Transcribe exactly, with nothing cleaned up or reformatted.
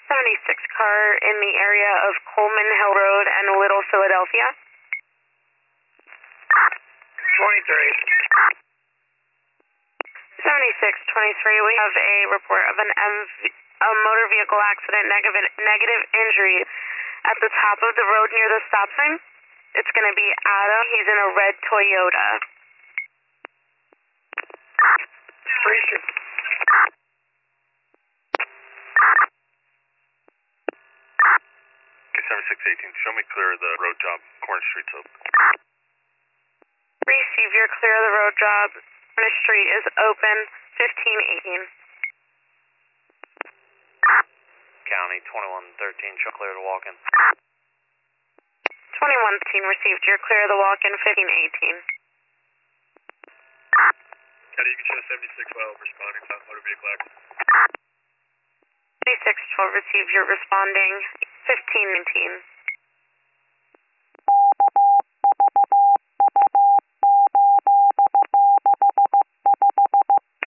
seventy-six car in the area of Coleman Hill Road and Little Philadelphia. twenty-three. seventy-six twenty-three, we have a report of an M V, a motor vehicle accident, negative, negative injury at the top of the road near the stop sign. It's going to be Adam. He's in a red Toyota. Appreciate it. Okay, seventy-six eighteen, show me clear of the road job. Corner Street's open. Receive your clear of the road job. Corner Street is open. fifteen eighteen. County twenty-one thirteen, show clear to walk in. twenty-one thirteen, received your clear of the walk-in. fifteen eighteen. County, you can show seventy-six twelve responding to motor vehicle accident. seventy-six twelve, received your responding. fifteen nineteen.